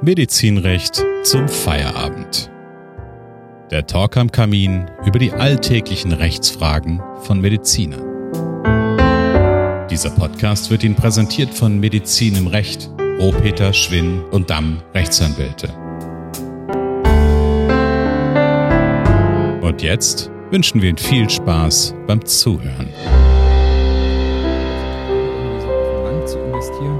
Medizinrecht zum Feierabend. Der Talk am Kamin über die alltäglichen Rechtsfragen von Medizinern. Dieser Podcast wird Ihnen präsentiert von Medizin im Recht, Rohpeter, Schwinn und Damm Rechtsanwälte. Und jetzt wünschen wir Ihnen viel Spaß beim Zuhören. Land zu investieren.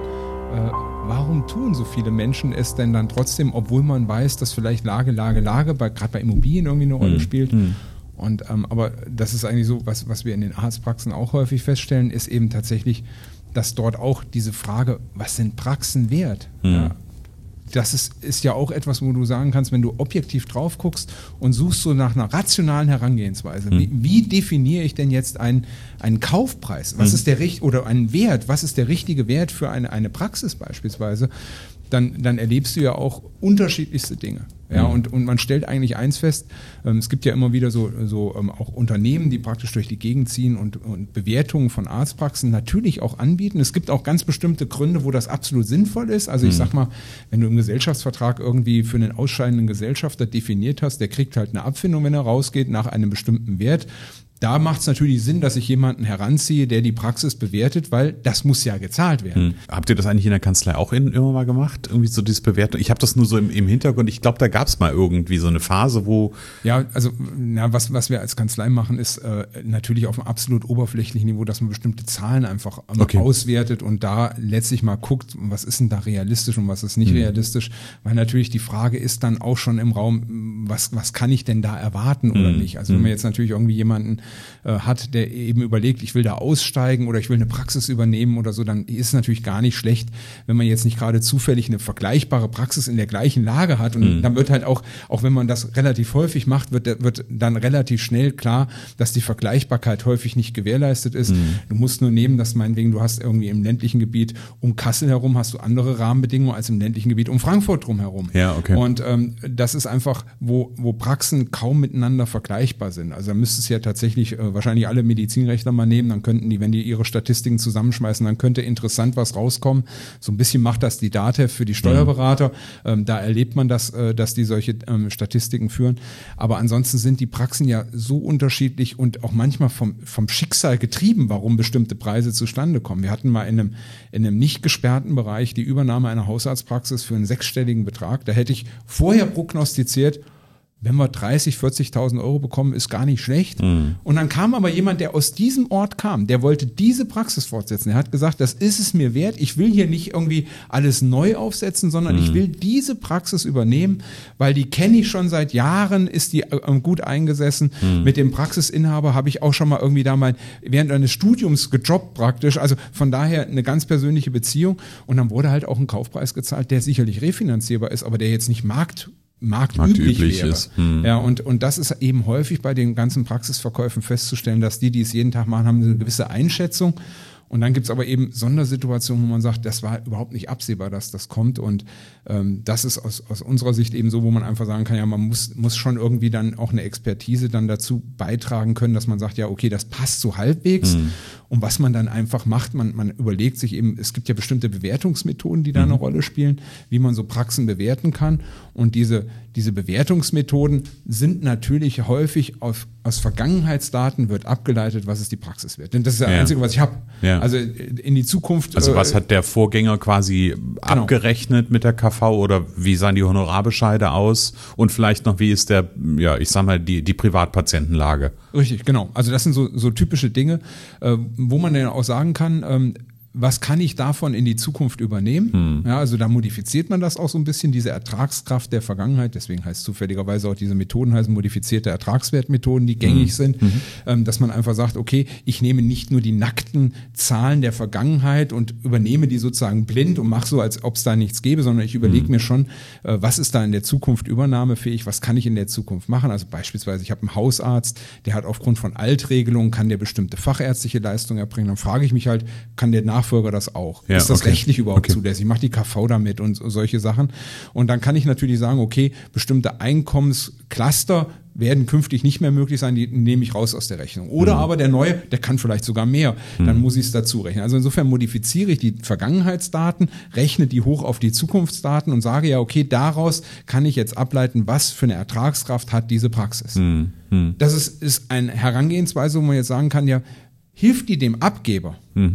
Warum tun so viele Menschen es denn dann trotzdem, obwohl man weiß, dass vielleicht Lage, gerade bei Immobilien irgendwie eine Rolle spielt? Und, aber das ist eigentlich so, was wir in den Arztpraxen auch häufig feststellen, ist eben tatsächlich, dass dort auch diese Frage, was sind Praxen wert? Ja, das ist ja auch etwas, wo du sagen kannst, wenn du objektiv drauf guckst und suchst so nach einer rationalen Herangehensweise, wie definiere ich denn jetzt einen Kaufpreis? Was ist der oder einen Wert? Was ist der richtige Wert für eine Praxis beispielsweise? Dann erlebst du ja auch unterschiedlichste Dinge. Ja, und man stellt eigentlich eins fest, es gibt ja immer wieder so auch Unternehmen, die praktisch durch die Gegend ziehen und Bewertungen von Arztpraxen natürlich auch anbieten. Es gibt auch ganz bestimmte Gründe, wo das absolut sinnvoll ist. Also ich sag mal, wenn du im Gesellschaftsvertrag irgendwie für einen ausscheidenden Gesellschafter definiert hast, der kriegt halt eine Abfindung, wenn er rausgeht, nach einem bestimmten Wert. Da macht es natürlich Sinn, dass ich jemanden heranziehe, der die Praxis bewertet, weil das muss ja gezahlt werden. Habt ihr das eigentlich in der Kanzlei auch immer mal gemacht? Irgendwie so diese Bewertung? Ich habe das nur so im Hintergrund. Ich glaube, da gab es mal irgendwie so eine Phase, wo... Ja, also was wir als Kanzlei machen, ist natürlich auf einem absolut oberflächlichen Niveau, dass man bestimmte Zahlen einfach auswertet und da letztlich mal guckt, was ist denn da realistisch und was ist nicht realistisch. Weil natürlich die Frage ist dann auch schon im Raum, was kann ich denn da erwarten oder nicht? Also wenn man jetzt natürlich irgendwie jemanden hat, der eben überlegt, ich will da aussteigen oder ich will eine Praxis übernehmen oder so, dann ist es natürlich gar nicht schlecht, wenn man jetzt nicht gerade zufällig eine vergleichbare Praxis in der gleichen Lage hat. Und dann wird halt auch wenn man das relativ häufig macht, wird dann relativ schnell klar, dass die Vergleichbarkeit häufig nicht gewährleistet ist. Du musst nur nehmen, dass meinetwegen du hast irgendwie im ländlichen Gebiet um Kassel herum hast du andere Rahmenbedingungen als im ländlichen Gebiet um Frankfurt drumherum. Ja, okay. Und das ist einfach, wo Praxen kaum miteinander vergleichbar sind. Also da müsste es ja tatsächlich wahrscheinlich alle Medizinrechtler mal nehmen, dann könnten die, wenn die ihre Statistiken zusammenschmeißen, dann könnte interessant was rauskommen. So ein bisschen macht das die DATEV für die Steuerberater. Da erlebt man das, dass die solche Statistiken führen. Aber ansonsten sind die Praxen ja so unterschiedlich und auch manchmal vom Schicksal getrieben, warum bestimmte Preise zustande kommen. Wir hatten mal in einem nicht gesperrten Bereich die Übernahme einer Hausarztpraxis für einen 6-stelligen Betrag. Da hätte ich vorher prognostiziert, wenn wir 30.000, 40.000 Euro bekommen, ist gar nicht schlecht. Und dann kam aber jemand, der aus diesem Ort kam, der wollte diese Praxis fortsetzen. Er hat gesagt, das ist es mir wert. Ich will hier nicht irgendwie alles neu aufsetzen, sondern ich will diese Praxis übernehmen, weil die kenne ich schon seit Jahren, ist die gut eingesessen. Mit dem Praxisinhaber habe ich auch schon mal irgendwie da mal während eines Studiums gejobbt praktisch. Also von daher eine ganz persönliche Beziehung. Und dann wurde halt auch ein Kaufpreis gezahlt, der sicherlich refinanzierbar ist, aber der jetzt nicht marktüblich wäre. Ist. Ja, und das ist eben häufig bei den ganzen Praxisverkäufen festzustellen, dass die es jeden Tag machen, haben eine gewisse Einschätzung. Und dann gibt's aber eben Sondersituationen, wo man sagt, das war überhaupt nicht absehbar, dass das kommt. Und das ist aus unserer Sicht eben so, wo man einfach sagen kann, ja, man muss schon irgendwie dann auch eine Expertise dann dazu beitragen können, dass man sagt, ja, okay, das passt so halbwegs. Und was man dann einfach macht, man überlegt sich eben, es gibt ja bestimmte Bewertungsmethoden, die da eine Rolle spielen, wie man so Praxen bewerten kann. Und diese Bewertungsmethoden sind natürlich häufig aus Vergangenheitsdaten wird abgeleitet, was ist die Praxis wert. Denn das ist das Einzige, was ich habe. Ja. Also in die Zukunft. Also was hat der Vorgänger quasi abgerechnet mit der KV oder wie sahen die Honorarbescheide aus und vielleicht noch, wie ist ich sag mal, die Privatpatientenlage? Richtig, genau. Also das sind so typische Dinge, wo man dann auch sagen kann, was kann ich davon in die Zukunft übernehmen? Ja, also da modifiziert man das auch so ein bisschen, diese Ertragskraft der Vergangenheit. Deswegen heißt zufälligerweise auch diese Methoden heißen modifizierte Ertragswertmethoden, die gängig sind. Dass man einfach sagt, okay, ich nehme nicht nur die nackten Zahlen der Vergangenheit und übernehme die sozusagen blind und mache so, als ob es da nichts gäbe, sondern ich überlege mir schon, was ist da in der Zukunft übernahmefähig, was kann ich in der Zukunft machen? Also beispielsweise, ich habe einen Hausarzt, der hat aufgrund von Altregelungen, kann der bestimmte fachärztliche Leistungen erbringen. Dann frage ich mich halt, kann der nach Nachfolger das auch? Ja, ist das okay. rechtlich überhaupt zulässig? Macht die KV damit und solche Sachen? Und dann kann ich natürlich sagen, okay, bestimmte Einkommenscluster werden künftig nicht mehr möglich sein, die nehme ich raus aus der Rechnung. Oder aber der neue, der kann vielleicht sogar mehr, dann muss ich es dazu rechnen. Also insofern modifiziere ich die Vergangenheitsdaten, rechne die hoch auf die Zukunftsdaten und sage ja, okay, daraus kann ich jetzt ableiten, was für eine Ertragskraft hat diese Praxis. Das ist eine Herangehensweise, wo man jetzt sagen kann, ja, hilft die dem Abgeber?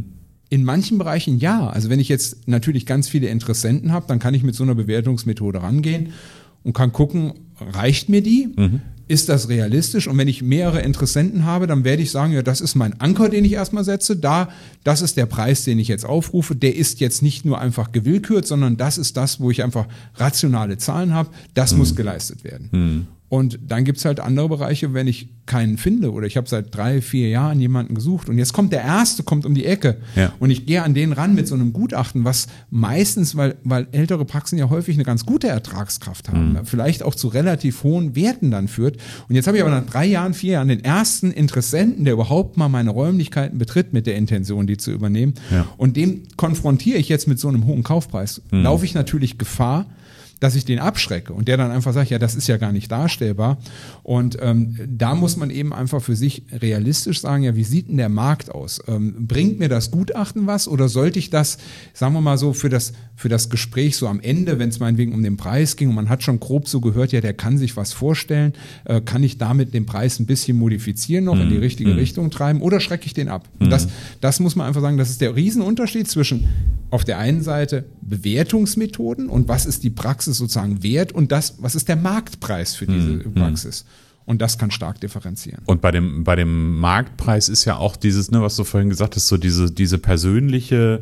In manchen Bereichen ja. Also wenn ich jetzt natürlich ganz viele Interessenten habe, dann kann ich mit so einer Bewertungsmethode rangehen und kann gucken, reicht mir die? Ist das realistisch? Und wenn ich mehrere Interessenten habe, dann werde ich sagen, ja, das ist mein Anker, den ich erstmal setze. Das ist der Preis, den ich jetzt aufrufe. Der ist jetzt nicht nur einfach gewillkürt, sondern das ist das, wo ich einfach rationale Zahlen habe. Das muss geleistet werden. Und dann gibt's halt andere Bereiche, wenn ich keinen finde oder ich habe seit 3-4 Jahren jemanden gesucht und jetzt kommt der Erste, kommt um die Ecke und ich gehe an den ran mit so einem Gutachten, was meistens, weil ältere Praxen ja häufig eine ganz gute Ertragskraft haben, vielleicht auch zu relativ hohen Werten dann führt. Und jetzt habe ich aber nach 3 Jahren, 4 Jahren den ersten Interessenten, der überhaupt mal meine Räumlichkeiten betritt mit der Intention, die zu übernehmen. Und dem konfrontiere ich jetzt mit so einem hohen Kaufpreis. Laufe ich natürlich Gefahr, dass ich den abschrecke und der dann einfach sagt, ja, das ist ja gar nicht darstellbar. Und da muss man eben einfach für sich realistisch sagen, ja, wie sieht denn der Markt aus? Bringt mir das Gutachten was oder sollte ich das, sagen wir mal so, für das Gespräch so am Ende, wenn es meinetwegen um den Preis ging und man hat schon grob so gehört, ja, der kann sich was vorstellen, kann ich damit den Preis ein bisschen modifizieren noch, in die richtige Richtung treiben oder schrecke ich den ab? Und das muss man einfach sagen, das ist der Riesenunterschied zwischen auf der einen Seite Bewertungsmethoden und was ist die Praxis sozusagen wert und das, was ist der Marktpreis für diese Praxis. Und das kann stark differenzieren. Und bei dem Marktpreis ist ja auch dieses, ne, was du vorhin gesagt hast, so diese persönliche,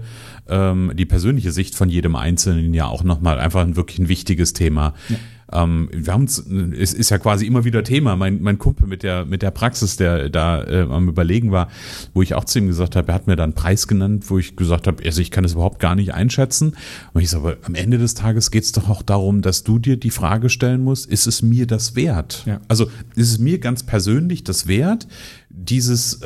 die persönliche Sicht von jedem Einzelnen ja auch nochmal einfach wirklich ein wichtiges Thema. Ja. Es ist ja quasi immer wieder Thema. Mein Kumpel mit der Praxis, der da am Überlegen war, wo ich auch zu ihm gesagt habe, er hat mir da einen Preis genannt, wo ich gesagt habe, also ich kann das überhaupt gar nicht einschätzen. Und ich sage, aber am Ende des Tages geht es doch auch darum, dass du dir die Frage stellen musst, ist es mir das wert? Ja. Also ist es mir ganz persönlich das wert, diesen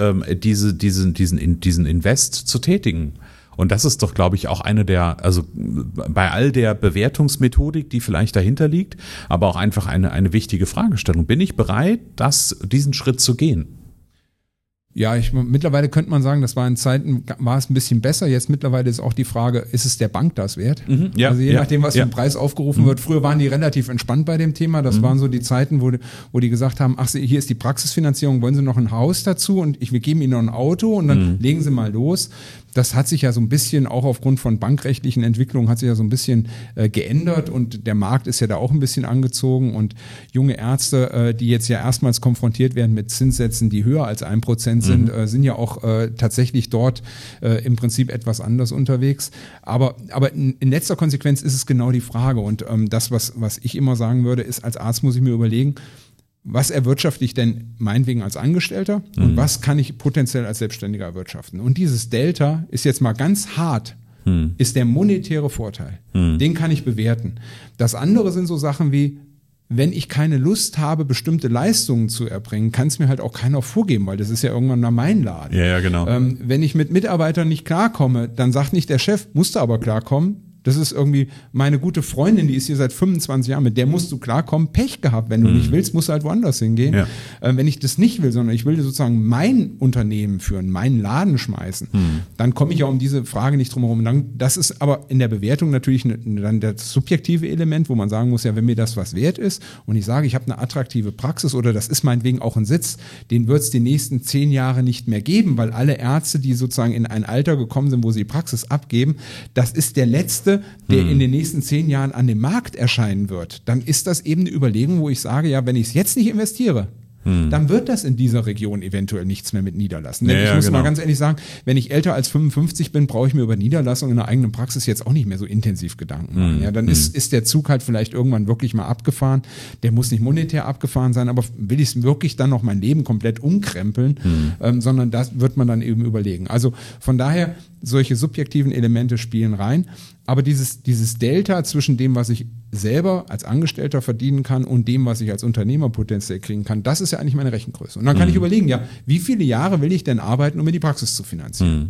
Invest zu tätigen? Und das ist doch, glaube ich, auch eine der, also bei all der Bewertungsmethodik, die vielleicht dahinter liegt, aber auch einfach eine wichtige Fragestellung. Bin ich bereit, diesen Schritt zu gehen? Ja, mittlerweile könnte man sagen, das war in Zeiten, war es ein bisschen besser. Jetzt mittlerweile ist auch die Frage, ist es der Bank das wert? Ja, also je nachdem, was für ein Preis aufgerufen wird. Früher waren die relativ entspannt bei dem Thema. Das waren so die Zeiten, wo die gesagt haben, ach, hier ist die Praxisfinanzierung, wollen Sie noch ein Haus dazu und wir geben Ihnen noch ein Auto und dann legen Sie mal los. Das hat sich ja so ein bisschen, auch aufgrund von bankrechtlichen Entwicklungen, hat sich ja so ein bisschen geändert und der Markt ist ja da auch ein bisschen angezogen und junge Ärzte, die jetzt ja erstmals konfrontiert werden mit Zinssätzen, die höher als 1% sind ja auch tatsächlich dort im Prinzip etwas anders unterwegs. Aber in letzter Konsequenz ist es genau die Frage und das, was ich immer sagen würde, ist, als Arzt muss ich mir überlegen, was erwirtschafte ich denn meinetwegen als Angestellter und was kann ich potenziell als Selbstständiger erwirtschaften? Und dieses Delta ist jetzt mal ganz hart, ist der monetäre Vorteil. Den kann ich bewerten. Das andere sind so Sachen wie, wenn ich keine Lust habe, bestimmte Leistungen zu erbringen, kann es mir halt auch keiner vorgeben, weil das ist ja irgendwann mal mein Laden. Ja, genau. Wenn ich mit Mitarbeitern nicht klarkomme, dann sagt nicht der Chef, musst du aber klarkommen. Das ist irgendwie meine gute Freundin, die ist hier seit 25 Jahren, mit der musst du klarkommen, Pech gehabt. Wenn du nicht willst, musst du halt woanders hingehen. Ja. Wenn ich das nicht will, sondern ich will sozusagen mein Unternehmen führen, meinen Laden schmeißen, dann komme ich ja um diese Frage nicht drum herum. Das ist aber in der Bewertung natürlich dann das subjektive Element, wo man sagen muss, ja, wenn mir das was wert ist und ich sage, ich habe eine attraktive Praxis oder das ist meinetwegen auch ein Sitz, den wird es die nächsten 10 Jahre nicht mehr geben, weil alle Ärzte, die sozusagen in ein Alter gekommen sind, wo sie die Praxis abgeben, das ist der letzte, der in den nächsten 10 Jahren an dem Markt erscheinen wird, dann ist das eben eine Überlegung, wo ich sage, ja, wenn ich es jetzt nicht investiere, dann wird das in dieser Region eventuell nichts mehr mit Niederlassungen. Denn ich muss mal ganz ehrlich sagen, wenn ich älter als 55 bin, brauche ich mir über Niederlassungen in der eigenen Praxis jetzt auch nicht mehr so intensiv Gedanken machen. Ja, dann ist der Zug halt vielleicht irgendwann wirklich mal abgefahren. Der muss nicht monetär abgefahren sein, aber will ich es wirklich dann noch mein Leben komplett umkrempeln, sondern das wird man dann eben überlegen. Also von daher, solche subjektiven Elemente spielen rein. Aber dieses Delta zwischen dem, was ich selber als Angestellter verdienen kann und dem, was ich als Unternehmer potenziell kriegen kann, das ist ja eigentlich meine Rechengröße. Und dann kann ich überlegen, ja, wie viele Jahre will ich denn arbeiten, um mir die Praxis zu finanzieren?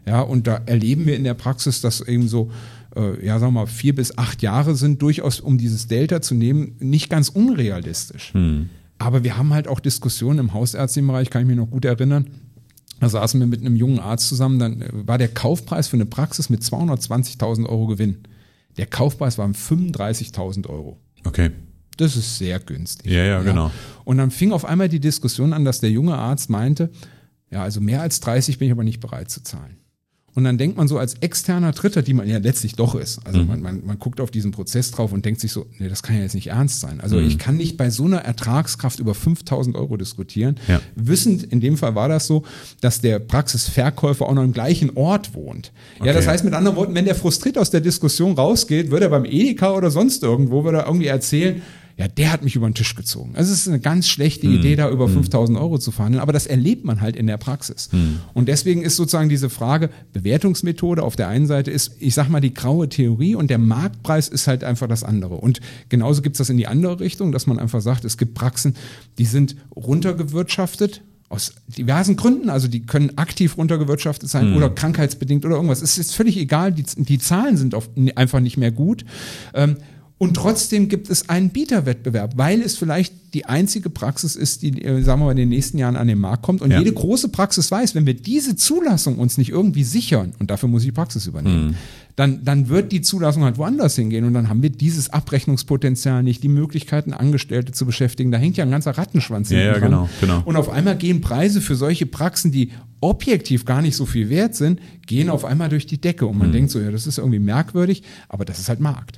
Ja, und da erleben wir in der Praxis, dass eben so, sagen wir mal, 4 bis 8 Jahre sind durchaus, um dieses Delta zu nehmen, nicht ganz unrealistisch. Aber wir haben halt auch Diskussionen im hausärztlichen Bereich, kann ich mich noch gut erinnern. Da saßen wir mit einem jungen Arzt zusammen, dann war der Kaufpreis für eine Praxis mit 220.000 Euro Gewinn. Der Kaufpreis waren 35.000 Euro. Okay. Das ist sehr günstig. Ja, genau. Und dann fing auf einmal die Diskussion an, dass der junge Arzt meinte, ja, also mehr als 30 bin ich aber nicht bereit zu zahlen. Und dann denkt man so als externer Dritter, die man ja letztlich doch ist. Also man guckt auf diesen Prozess drauf und denkt sich so, nee, das kann ja jetzt nicht ernst sein. Also ich kann nicht bei so einer Ertragskraft über 5.000 Euro diskutieren. Ja. Wissend, in dem Fall war das so, dass der Praxisverkäufer auch noch im gleichen Ort wohnt. Okay. Ja, das heißt mit anderen Worten, wenn der frustriert aus der Diskussion rausgeht, würde er beim Edeka oder sonst irgendwo, würde er irgendwie erzählen, ja, der hat mich über den Tisch gezogen. Also es ist eine ganz schlechte Idee, da über 5.000 Euro zu verhandeln, aber das erlebt man halt in der Praxis. Und deswegen ist sozusagen diese Frage, Bewertungsmethode auf der einen Seite ist, ich sag mal, die graue Theorie und der Marktpreis ist halt einfach das andere. Und genauso gibt's das in die andere Richtung, dass man einfach sagt, es gibt Praxen, die sind runtergewirtschaftet, aus diversen Gründen, also die können aktiv runtergewirtschaftet sein oder krankheitsbedingt oder irgendwas. Es ist völlig egal, die Zahlen sind einfach nicht mehr gut. Und trotzdem gibt es einen Bieterwettbewerb, weil es vielleicht die einzige Praxis ist, die, sagen wir mal, in den nächsten Jahren an den Markt kommt. Und jede große Praxis weiß, wenn wir diese Zulassung uns nicht irgendwie sichern, und dafür muss ich die Praxis übernehmen, dann wird die Zulassung halt woanders hingehen. Und dann haben wir dieses Abrechnungspotenzial nicht, die Möglichkeiten, Angestellte zu beschäftigen. Da hängt ja ein ganzer Rattenschwanz hinten dran. Genau. Und auf einmal gehen Preise für solche Praxen, die objektiv gar nicht so viel wert sind, gehen auf einmal durch die Decke. Und man denkt so, ja, das ist irgendwie merkwürdig, aber das ist halt Markt.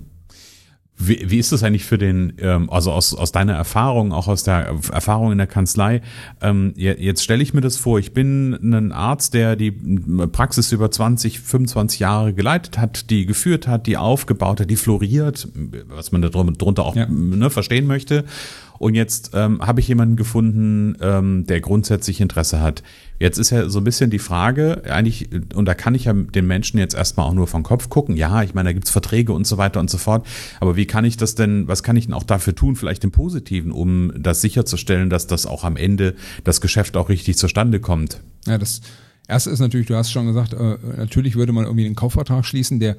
Wie ist das eigentlich für den, also aus deiner Erfahrung, auch aus der Erfahrung in der Kanzlei, jetzt stelle ich mir das vor, ich bin ein Arzt, der die Praxis über 20, 25 Jahre geleitet hat, die geführt hat, die aufgebaut hat, die floriert, was man darunter auch verstehen möchte. Und jetzt habe ich jemanden gefunden, der grundsätzlich Interesse hat. Jetzt ist ja so ein bisschen die Frage, eigentlich, und da kann ich ja den Menschen jetzt erstmal auch nur vom Kopf gucken. Ja, ich meine, da gibt's Verträge und so weiter und so fort. Aber wie kann ich das denn, was kann ich denn auch dafür tun, vielleicht im Positiven, um das sicherzustellen, dass das auch am Ende das Geschäft auch richtig zustande kommt? Ja, das Erste ist natürlich, du hast schon gesagt, natürlich würde man irgendwie einen Kaufvertrag schließen, der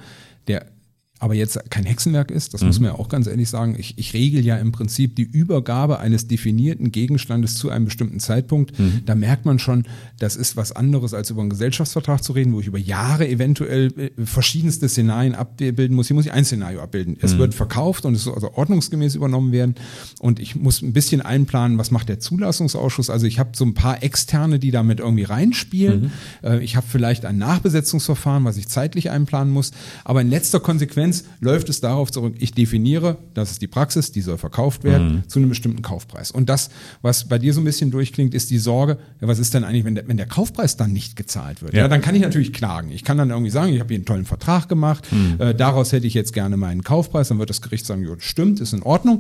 aber jetzt kein Hexenwerk ist, das muss man ja auch ganz ehrlich sagen. Ich regel ja im Prinzip die Übergabe eines definierten Gegenstandes zu einem bestimmten Zeitpunkt. Da merkt man schon, das ist was anderes, als über einen Gesellschaftsvertrag zu reden, wo ich über Jahre eventuell verschiedenste Szenarien abbilden muss. Hier muss ich ein Szenario abbilden. Es wird verkauft und es soll also ordnungsgemäß übernommen werden. Und ich muss ein bisschen einplanen, was macht der Zulassungsausschuss. Also ich habe so ein paar Externe, die damit irgendwie reinspielen. Ich habe vielleicht ein Nachbesetzungsverfahren, was ich zeitlich einplanen muss. Aber in letzter Konsequenz läuft es darauf zurück, ich definiere, das ist die Praxis, die soll verkauft werden zu einem bestimmten Kaufpreis. Und das, was bei dir so ein bisschen durchklingt, ist die Sorge, ja, was ist denn eigentlich, wenn der Kaufpreis dann nicht gezahlt wird? Ja, dann kann ich natürlich klagen. Ich kann dann irgendwie sagen, ich habe hier einen tollen Vertrag gemacht, daraus hätte ich jetzt gerne meinen Kaufpreis, dann wird das Gericht sagen, ja, stimmt, ist in Ordnung,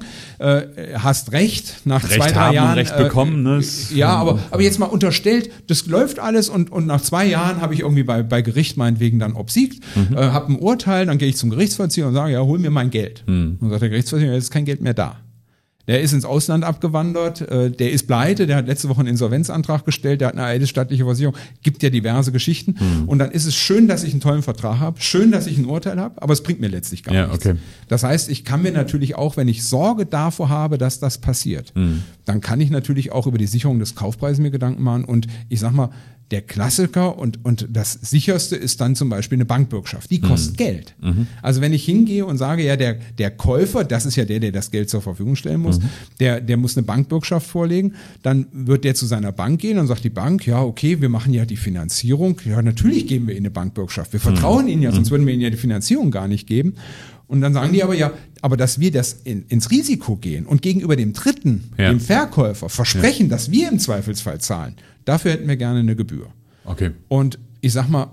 hast Recht, nach Recht 2-3 haben, Jahren. Recht bekommen, ne? Ja, aber jetzt mal unterstellt, das läuft alles und nach 2 Jahren habe ich irgendwie bei Gericht meinetwegen dann obsiegt, habe ein Urteil, dann gehe ich zum Gerichtsvollzieher und sage, ja, hol mir mein Geld. Und sagt der Gerichtsvollzieher, jetzt ist kein Geld mehr da. Der ist ins Ausland abgewandert, der ist pleite, der hat letzte Woche einen Insolvenzantrag gestellt, der hat eine eidesstattliche Versicherung, gibt ja diverse Geschichten. Und dann ist es schön, dass ich einen tollen Vertrag habe, schön, dass ich ein Urteil habe, aber es bringt mir letztlich gar nichts. Okay. Das heißt, ich kann mir natürlich auch, wenn ich Sorge davor habe, dass das passiert, dann kann ich natürlich auch über die Sicherung des Kaufpreises mir Gedanken machen. Und ich sag mal, der Klassiker und das sicherste ist dann zum Beispiel eine Bankbürgschaft. Die kostet Geld. Also wenn ich hingehe und sage, ja, der Käufer, das ist ja der das Geld zur Verfügung stellen muss, der muss eine Bankbürgschaft vorlegen, dann wird der zu seiner Bank gehen und sagt die Bank, ja, okay, wir machen ja die Finanzierung. Ja, natürlich geben wir Ihnen eine Bankbürgschaft. Wir vertrauen Ihnen ja, sonst würden wir Ihnen ja die Finanzierung gar nicht geben. Und dann sagen die aber, ja, aber dass wir das ins Risiko gehen und gegenüber dem Dritten, dem Verkäufer, versprechen, dass wir im Zweifelsfall zahlen, dafür hätten wir gerne eine Gebühr. Okay. Und ich sag mal,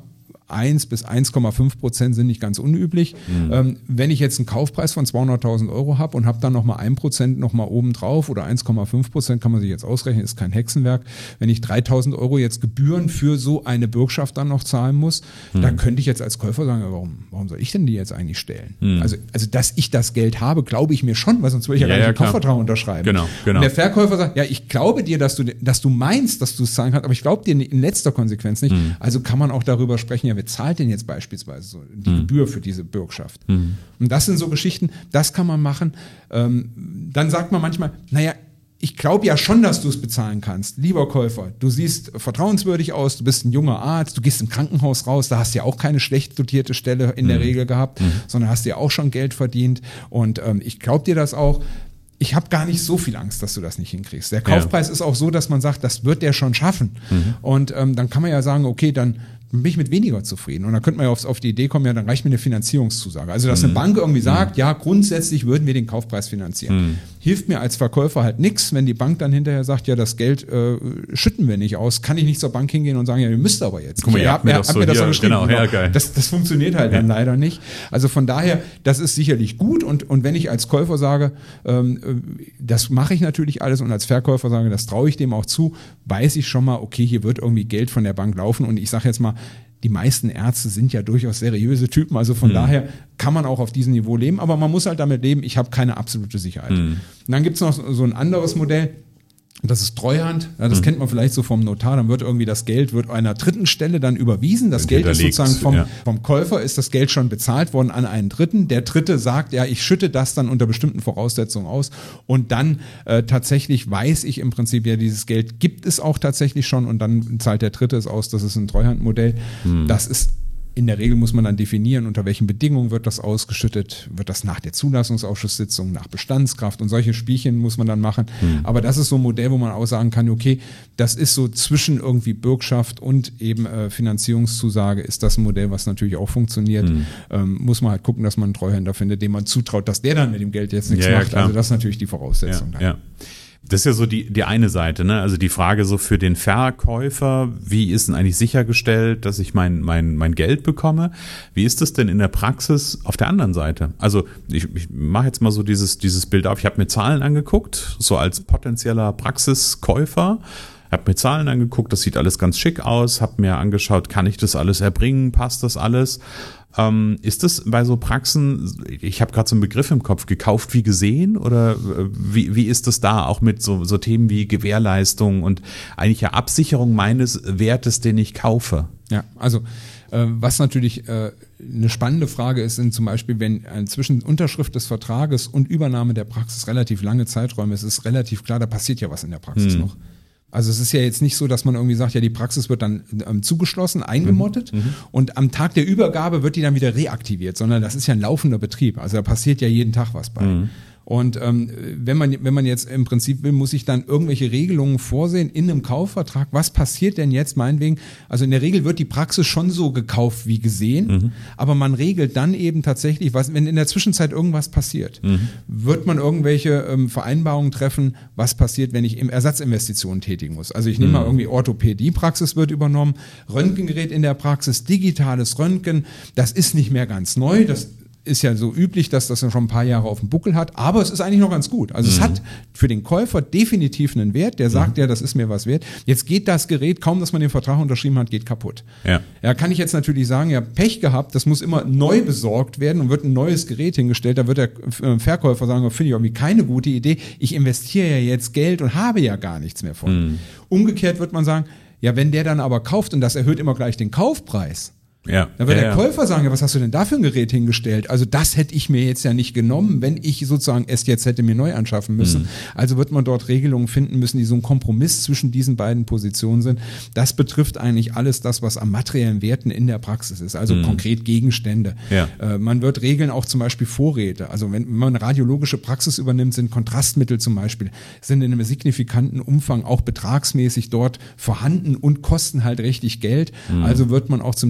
1 bis 1,5% sind nicht ganz unüblich. Wenn ich jetzt einen Kaufpreis von 200.000 Euro habe und habe dann nochmal 1% nochmal oben drauf oder 1,5%, kann man sich jetzt ausrechnen, ist kein Hexenwerk. Wenn ich 3.000 Euro jetzt Gebühren für so eine Bürgschaft dann noch zahlen muss, da könnte ich jetzt als Käufer sagen, warum soll ich denn die jetzt eigentlich stellen? Also, dass ich das Geld habe, glaube ich mir schon, weil sonst würde ich ja gar nicht den Kaufvertrag unterschreiben. Genau. Und der Verkäufer sagt, ja, ich glaube dir, dass du meinst, dass du es zahlen kannst, aber ich glaube dir in letzter Konsequenz nicht. Also kann man auch darüber sprechen, ja, wer zahlt denn jetzt beispielsweise so die Gebühr für diese Bürgschaft? Und das sind so Geschichten, das kann man machen. Dann sagt man manchmal, naja, ich glaube ja schon, dass du es bezahlen kannst. Lieber Käufer, du siehst vertrauenswürdig aus, du bist ein junger Arzt, du gehst im Krankenhaus raus, da hast du ja auch keine schlecht dotierte Stelle in der Regel gehabt, sondern hast ja auch schon Geld verdient. Und ich glaube dir das auch. Ich habe gar nicht so viel Angst, dass du das nicht hinkriegst. Der Kaufpreis ist auch so, dass man sagt, das wird der schon schaffen. Und dann kann man ja sagen, okay, dann bin ich mit weniger zufrieden. Und dann könnte man ja auf die Idee kommen, ja, dann reicht mir eine Finanzierungszusage. Also, dass eine Bank irgendwie sagt, ja, grundsätzlich würden wir den Kaufpreis finanzieren. Hilft mir als Verkäufer halt nichts, wenn die Bank dann hinterher sagt, ja, das Geld schütten wir nicht aus, kann ich nicht zur Bank hingehen und sagen, ja, ihr müsst aber jetzt. Guck mal, ihr habt mir das so geschrieben. Genau, ja, geil. Das funktioniert halt dann leider nicht. Also von daher, das ist sicherlich gut. Und wenn ich als Käufer sage, das mache ich natürlich alles und als Verkäufer sage, das traue ich dem auch zu, weiß ich schon mal, okay, hier wird irgendwie Geld von der Bank laufen. Und ich sage jetzt mal, die meisten Ärzte sind ja durchaus seriöse Typen, also von daher kann man auch auf diesem Niveau leben, aber man muss halt damit leben, ich habe keine absolute Sicherheit. Und dann gibt es noch so ein anderes Modell, das ist Treuhand, ja, das kennt man vielleicht so vom Notar, dann wird irgendwie das Geld wird einer dritten Stelle dann überwiesen, das Geld ist sozusagen vom Käufer ist das Geld schon bezahlt worden an einen Dritten, der Dritte sagt, ja, ich schütte das dann unter bestimmten Voraussetzungen aus und dann tatsächlich weiß ich im Prinzip, ja, dieses Geld gibt es auch tatsächlich schon und dann zahlt der Dritte es aus, das ist ein Treuhandmodell, das ist in der Regel muss man dann definieren, unter welchen Bedingungen wird das ausgeschüttet, wird das nach der Zulassungsausschusssitzung, nach Bestandskraft und solche Spielchen muss man dann machen. Aber das ist so ein Modell, wo man auch sagen kann, okay, das ist so zwischen irgendwie Bürgschaft und eben Finanzierungszusage ist das ein Modell, was natürlich auch funktioniert. Muss man halt gucken, dass man einen Treuhänder findet, dem man zutraut, dass der dann mit dem Geld jetzt nichts macht. Klar. Also das ist natürlich die Voraussetzung. Ja. Das ist ja so die eine Seite, ne? Also die Frage so für den Verkäufer, wie ist denn eigentlich sichergestellt, dass ich mein Geld bekomme? Wie ist das denn in der Praxis auf der anderen Seite? Also ich mache jetzt mal so dieses Bild auf. Ich habe mir Zahlen angeguckt, so als potenzieller Praxiskäufer. Habe mir Zahlen angeguckt, das sieht alles ganz schick aus. Habe mir angeschaut, kann ich das alles erbringen? Passt das alles? Ist das bei so Praxen, ich habe gerade so einen Begriff im Kopf, gekauft wie gesehen oder wie ist das da auch mit so Themen wie Gewährleistung und eigentlich ja Absicherung meines Wertes, den ich kaufe? Ja, also was natürlich eine spannende Frage ist, sind zum Beispiel, wenn zwischen Unterschrift des Vertrages und Übernahme der Praxis relativ lange Zeiträume ist, ist relativ klar, da passiert ja was in der Praxis noch. Also es ist ja jetzt nicht so, dass man irgendwie sagt, ja, die Praxis wird dann zugeschlossen, eingemottet und am Tag der Übergabe wird die dann wieder reaktiviert, sondern das ist ja ein laufender Betrieb. Also da passiert ja jeden Tag was bei. Und wenn man jetzt im Prinzip will, muss ich dann irgendwelche Regelungen vorsehen in einem Kaufvertrag. Was passiert denn jetzt meinetwegen? Also in der Regel wird die Praxis schon so gekauft wie gesehen, aber man regelt dann eben tatsächlich, wenn in der Zwischenzeit irgendwas passiert, wird man irgendwelche Vereinbarungen treffen, was passiert, wenn ich Ersatzinvestitionen tätigen muss. Also ich nehme mal irgendwie Orthopädie-Praxis wird übernommen, Röntgengerät in der Praxis, digitales Röntgen, das ist nicht mehr ganz neu, das ist ja so üblich, dass das schon ein paar Jahre auf dem Buckel hat, aber es ist eigentlich noch ganz gut. Also es hat für den Käufer definitiv einen Wert, der sagt, ja, das ist mir was wert. Jetzt geht das Gerät, kaum dass man den Vertrag unterschrieben hat, geht kaputt. Ja, kann ich jetzt natürlich sagen, ja, Pech gehabt, das muss immer neu besorgt werden und wird ein neues Gerät hingestellt, da wird der Verkäufer sagen, finde ich irgendwie keine gute Idee, ich investiere ja jetzt Geld und habe ja gar nichts mehr von. Umgekehrt wird man sagen, ja, wenn der dann aber kauft und das erhöht immer gleich den Kaufpreis, Ja. Da wird der Käufer sagen, ja, was hast du denn da für ein Gerät hingestellt? Also das hätte ich mir jetzt ja nicht genommen, wenn ich sozusagen es jetzt hätte mir neu anschaffen müssen. Also wird man dort Regelungen finden müssen, die so ein Kompromiss zwischen diesen beiden Positionen sind. Das betrifft eigentlich alles das, was am materiellen Werten in der Praxis ist, also konkret Gegenstände. Ja. Man wird regeln auch zum Beispiel Vorräte. Also wenn man eine radiologische Praxis übernimmt, sind Kontrastmittel zum Beispiel, sind in einem signifikanten Umfang auch betragsmäßig dort vorhanden und kosten halt richtig Geld. Also wird man auch zum Thema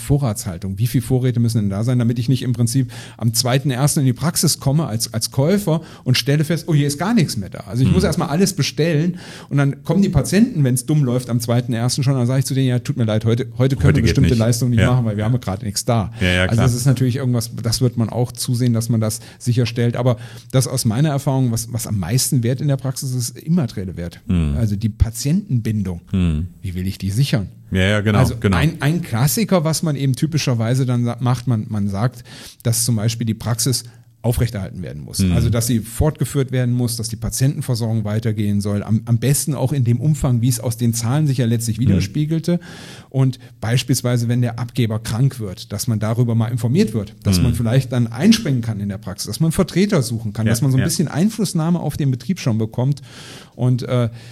Vorratshaltung. Wie viel Vorräte müssen denn da sein, damit ich nicht im Prinzip am 2.1. in die Praxis komme als Käufer und stelle fest, oh, hier ist gar nichts mehr da. Also ich muss erstmal alles bestellen und dann kommen die Patienten, wenn es dumm läuft, am 2.1. schon, dann sage ich zu denen, ja, tut mir leid, heute können wir bestimmte Leistungen nicht machen, weil wir haben ja gerade nichts da. Ja, also das ist natürlich irgendwas, das wird man auch zusehen, dass man das sicherstellt. Aber das aus meiner Erfahrung, was am meisten Wert in der Praxis ist, immaterielle Wert. Also die Patientenbindung. Wie will ich die sichern? Ja, genau. Also genau. Ein Klassiker, was man eben typischerweise dann macht, man sagt, dass zum Beispiel die Praxis aufrechterhalten werden muss. Also dass sie fortgeführt werden muss, dass die Patientenversorgung weitergehen soll. Am besten auch in dem Umfang, wie es aus den Zahlen sich ja letztlich widerspiegelte. Und beispielsweise, wenn der Abgeber krank wird, dass man darüber mal informiert wird, dass man vielleicht dann einspringen kann in der Praxis, dass man Vertreter suchen kann, dass man so ein bisschen Einflussnahme auf den Betrieb schon bekommt. Und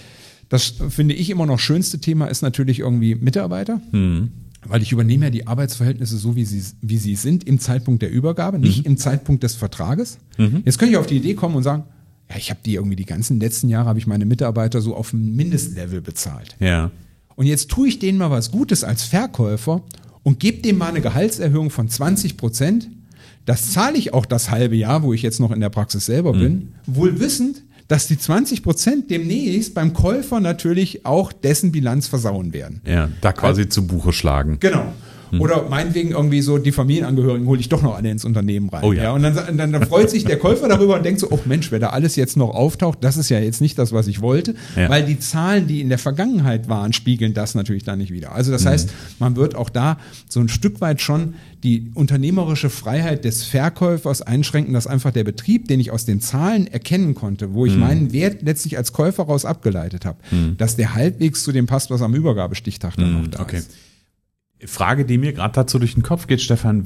das finde ich immer noch schönste Thema ist natürlich irgendwie Mitarbeiter. Weil ich übernehme ja die Arbeitsverhältnisse so, wie sie sind, im Zeitpunkt der Übergabe, nicht im Zeitpunkt des Vertrages. Jetzt könnte ich auf die Idee kommen und sagen, ja, ich habe die irgendwie die ganzen letzten Jahre, habe ich meine Mitarbeiter so auf ein Mindestlevel bezahlt. Ja. Und jetzt tue ich denen mal was Gutes als Verkäufer und gebe denen mal eine Gehaltserhöhung von 20%. Das zahle ich auch das halbe Jahr, wo ich jetzt noch in der Praxis selber bin, wohl wissend, dass die 20% demnächst beim Käufer natürlich auch dessen Bilanz versauen werden. Ja, da quasi zu Buche schlagen. Genau. Oder meinetwegen irgendwie so die Familienangehörigen hole ich doch noch alle ins Unternehmen rein. Oh ja. Und dann freut sich der Käufer darüber und denkt so, oh Mensch, wer da alles jetzt noch auftaucht, das ist ja jetzt nicht das, was ich wollte. Ja. Weil die Zahlen, die in der Vergangenheit waren, spiegeln das natürlich dann nicht wieder. Also das heißt, man wird auch da so ein Stück weit schon die unternehmerische Freiheit des Verkäufers einschränken, dass einfach der Betrieb, den ich aus den Zahlen erkennen konnte, wo ich meinen Wert letztlich als Käufer raus abgeleitet habe, dass der halbwegs zu dem passt, was am Übergabestichtag dann noch da ist. Frage, die mir gerade dazu durch den Kopf geht, Stefan,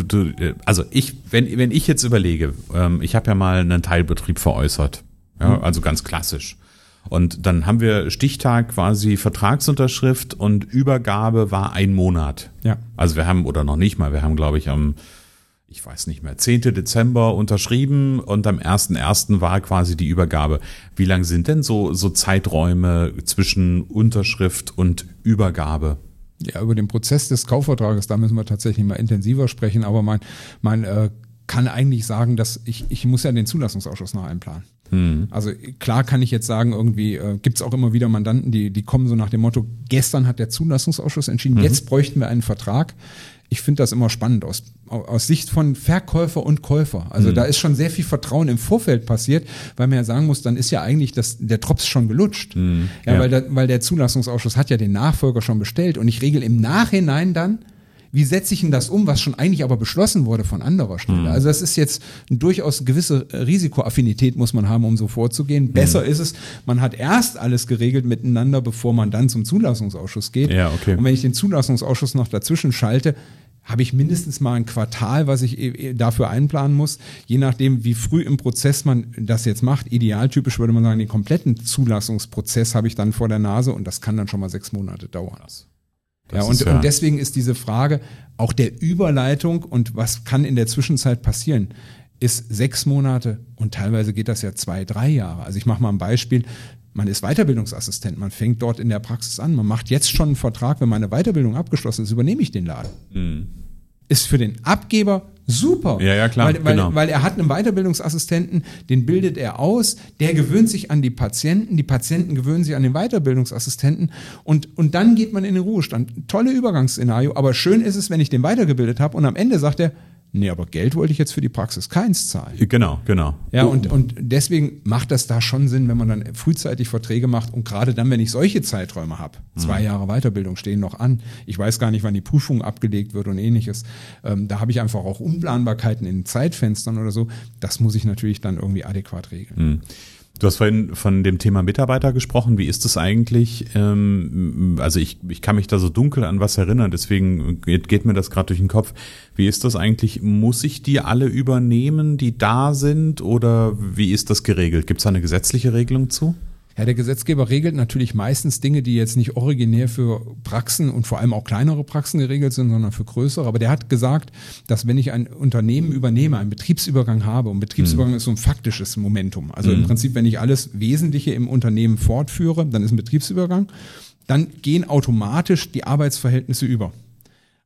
wenn ich jetzt überlege, ich habe ja mal einen Teilbetrieb veräußert, ja, also ganz klassisch. Und dann haben wir Stichtag quasi Vertragsunterschrift und Übergabe war 1 Monat. Ja. Also wir haben, oder noch nicht mal, wir haben, glaube ich, ich weiß nicht mehr, 10. Dezember unterschrieben und am 1.1. war quasi die Übergabe. Wie lang sind denn so Zeiträume zwischen Unterschrift und Übergabe? Ja, über den Prozess des Kaufvertrages, da müssen wir tatsächlich mal intensiver sprechen, aber man kann eigentlich sagen, dass ich muss ja den Zulassungsausschuss noch einplanen. Also klar kann ich jetzt sagen, irgendwie gibt's auch immer wieder Mandanten, die kommen so nach dem Motto, gestern hat der Zulassungsausschuss entschieden, jetzt bräuchten wir einen Vertrag. Ich finde das immer spannend aus Sicht von Verkäufer und Käufer. Also da ist schon sehr viel Vertrauen im Vorfeld passiert, weil man ja sagen muss, dann ist ja eigentlich der Drops schon gelutscht. Ja. Weil der Zulassungsausschuss hat ja den Nachfolger schon bestellt und ich regel im Nachhinein dann, wie setze ich denn das um, was schon eigentlich aber beschlossen wurde von anderer Stelle. Also das ist jetzt durchaus gewisse Risikoaffinität muss man haben, um so vorzugehen. Besser ist es, man hat erst alles geregelt miteinander, bevor man dann zum Zulassungsausschuss geht. Ja, okay. Und wenn ich den Zulassungsausschuss noch dazwischen schalte, habe ich mindestens mal ein Quartal, was ich dafür einplanen muss, je nachdem, wie früh im Prozess man das jetzt macht. Idealtypisch würde man sagen, den kompletten Zulassungsprozess habe ich dann vor der Nase und das kann dann schon mal 6 Monate dauern. Und deswegen ist diese Frage auch der Überleitung und was kann in der Zwischenzeit passieren, ist 6 Monate und teilweise geht das ja 2, 3 Jahre. Also ich mache mal ein Beispiel. Man ist Weiterbildungsassistent, man fängt dort in der Praxis an, man macht jetzt schon einen Vertrag, wenn meine Weiterbildung abgeschlossen ist, übernehme ich den Laden. Ist für den Abgeber super. Ja, klar, weil er hat einen Weiterbildungsassistenten, den bildet er aus, der gewöhnt sich an die Patienten gewöhnen sich an den Weiterbildungsassistenten und dann geht man in den Ruhestand. Tolle Übergangsszenario, aber schön ist es, wenn ich den weitergebildet habe und am Ende sagt er, nee, aber Geld wollte ich jetzt für die Praxis keins zahlen. Genau. Ja, und deswegen macht das da schon Sinn, wenn man dann frühzeitig Verträge macht und gerade dann, wenn ich solche Zeiträume habe, 2 Jahre Weiterbildung stehen noch an, ich weiß gar nicht, wann die Prüfung abgelegt wird und ähnliches, da habe ich einfach auch Unplanbarkeiten in Zeitfenstern oder so, das muss ich natürlich dann irgendwie adäquat regeln. Du hast vorhin von dem Thema Mitarbeiter gesprochen. Wie ist das eigentlich? Also ich kann mich da so dunkel an was erinnern, deswegen geht mir das gerade durch den Kopf. Wie ist das eigentlich? Muss ich die alle übernehmen, die da sind? Oder wie ist das geregelt? Gibt es da eine gesetzliche Regelung zu? Ja, der Gesetzgeber regelt natürlich meistens Dinge, die jetzt nicht originär für Praxen und vor allem auch kleinere Praxen geregelt sind, sondern für größere. Aber der hat gesagt, dass wenn ich ein Unternehmen übernehme, einen Betriebsübergang habe, und Betriebsübergang ist so ein faktisches Momentum. Also im Prinzip, wenn ich alles Wesentliche im Unternehmen fortführe, dann ist ein Betriebsübergang, dann gehen automatisch die Arbeitsverhältnisse über.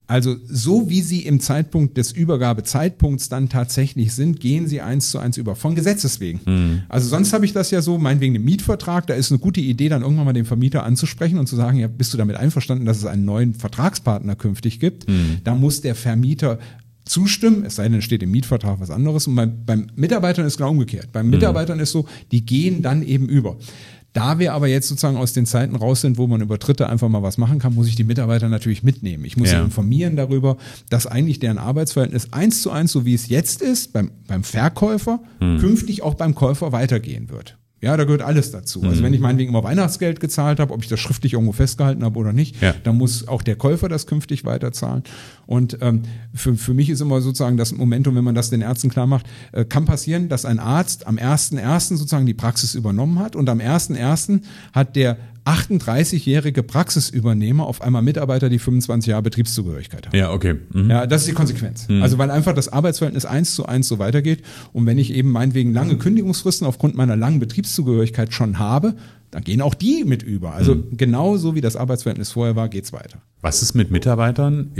Also so wie Sie im Zeitpunkt des Übergabezeitpunkts dann tatsächlich sind, gehen Sie 1:1 über, von Gesetzes wegen. Also sonst habe ich das ja so, meinetwegen im Mietvertrag, da ist eine gute Idee, dann irgendwann mal den Vermieter anzusprechen und zu sagen, ja, bist du damit einverstanden, dass es einen neuen Vertragspartner künftig gibt? Da muss der Vermieter zustimmen, es sei denn, es steht im Mietvertrag was anderes. Und beim Mitarbeitern ist genau umgekehrt. Beim Mitarbeitern ist so, die gehen dann eben über. Da wir aber jetzt sozusagen aus den Zeiten raus sind, wo man über Dritte einfach mal was machen kann, muss ich die Mitarbeiter natürlich mitnehmen. Ich muss sie informieren darüber, dass eigentlich deren Arbeitsverhältnis 1:1, so wie es jetzt ist, beim Verkäufer, künftig auch beim Käufer weitergehen wird. Ja, da gehört alles dazu. Also wenn ich meinetwegen immer Weihnachtsgeld gezahlt habe, ob ich das schriftlich irgendwo festgehalten habe oder nicht, dann muss auch der Käufer das künftig weiterzahlen. Und für mich ist immer sozusagen das Momentum, wenn man das den Ärzten klar macht, kann passieren, dass ein Arzt am 1.1. sozusagen die Praxis übernommen hat und am 1.1. hat der 38-jährige Praxisübernehmer auf einmal Mitarbeiter, die 25 Jahre Betriebszugehörigkeit haben. Ja, okay. Ja, das ist die Konsequenz. Also weil einfach das Arbeitsverhältnis 1:1 so weitergeht und wenn ich eben meinetwegen lange Kündigungsfristen aufgrund meiner langen Betriebszugehörigkeit schon habe, dann gehen auch die mit über. Also genauso wie das Arbeitsverhältnis vorher war, geht's weiter. Was ist mit Mitarbeitern,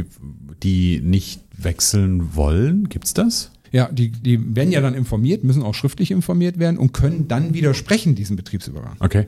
die nicht wechseln wollen? Gibt's das? Ja, die werden ja dann informiert, müssen auch schriftlich informiert werden und können dann widersprechen diesen Betriebsübergang. Okay.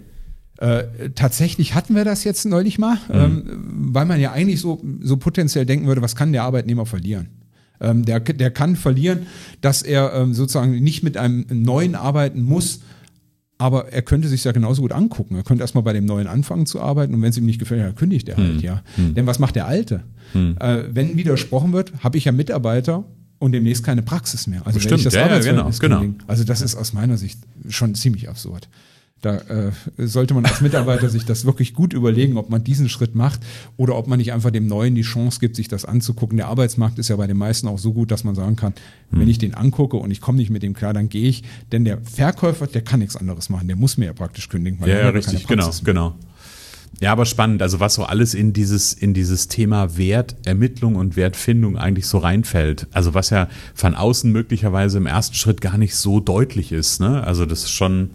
Tatsächlich hatten wir das jetzt neulich mal, weil man ja eigentlich so potenziell denken würde, was kann der Arbeitnehmer verlieren? Der kann verlieren, dass er sozusagen nicht mit einem Neuen arbeiten muss, aber er könnte sich ja genauso gut angucken. Er könnte erstmal bei dem Neuen anfangen zu arbeiten und wenn es ihm nicht gefällt, dann kündigt er halt, ja. Denn was macht der Alte? Wenn widersprochen wird, habe ich ja Mitarbeiter und demnächst keine Praxis mehr. Also Bestimmt, wenn ich das Arbeitsverhältnis genau. kündige. Also das ist aus meiner Sicht schon ziemlich absurd. Da sollte man als Mitarbeiter sich das wirklich gut überlegen, ob man diesen Schritt macht oder ob man nicht einfach dem Neuen die Chance gibt, sich das anzugucken. Der Arbeitsmarkt ist ja bei den meisten auch so gut, dass man sagen kann, wenn ich den angucke und ich komme nicht mit dem klar, dann gehe ich. Denn der Verkäufer, der kann nichts anderes machen. Der muss mir ja praktisch kündigen. Weil Ja, richtig, genau. Ja, aber spannend, also was so alles in dieses Thema Wertermittlung und Wertfindung eigentlich so reinfällt. Also was ja von außen möglicherweise im ersten Schritt gar nicht so deutlich ist, ne? Also das ist schon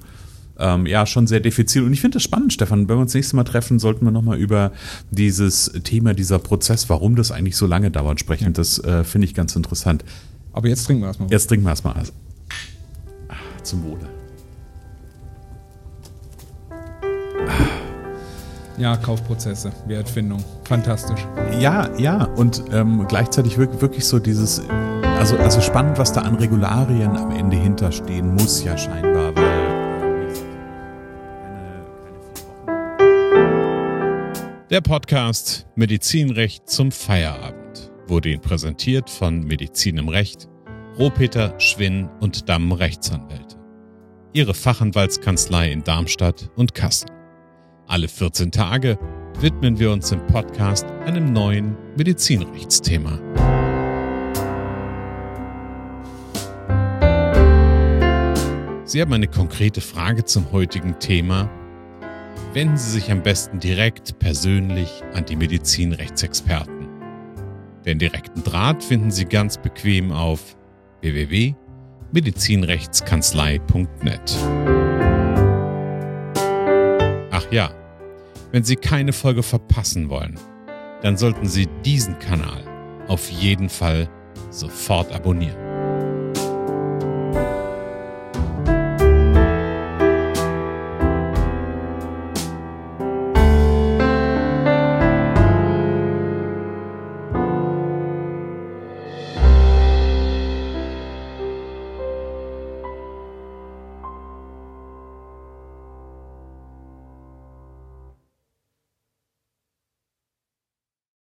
sehr diffizil. Und ich finde das spannend, Stefan. Wenn wir uns das nächste Mal treffen, sollten wir nochmal über dieses Thema, dieser Prozess, warum das eigentlich so lange dauert, sprechen. Ja. Das finde ich ganz interessant. Aber jetzt trinken wir erstmal. Jetzt trinken wir erstmal. Zum Wohle. Ja, Kaufprozesse, Wertfindung. Fantastisch. Ja. Und gleichzeitig wirklich so dieses, also spannend, was da an Regularien am Ende hinterstehen muss, ja scheinbar, weil Der Podcast Medizinrecht zum Feierabend wurde Ihnen präsentiert von Medizin im Recht, Rohpeter, Schwinn und Damm Rechtsanwälte. Ihre Fachanwaltskanzlei in Darmstadt und Kassel. Alle 14 Tage widmen wir uns im Podcast einem neuen Medizinrechtsthema. Sie haben eine konkrete Frage zum heutigen Thema? Wenden Sie sich am besten direkt persönlich an die Medizinrechtsexperten. Den direkten Draht finden Sie ganz bequem auf www.medizinrechtskanzlei.net. Ach ja, wenn Sie keine Folge verpassen wollen, dann sollten Sie diesen Kanal auf jeden Fall sofort abonnieren.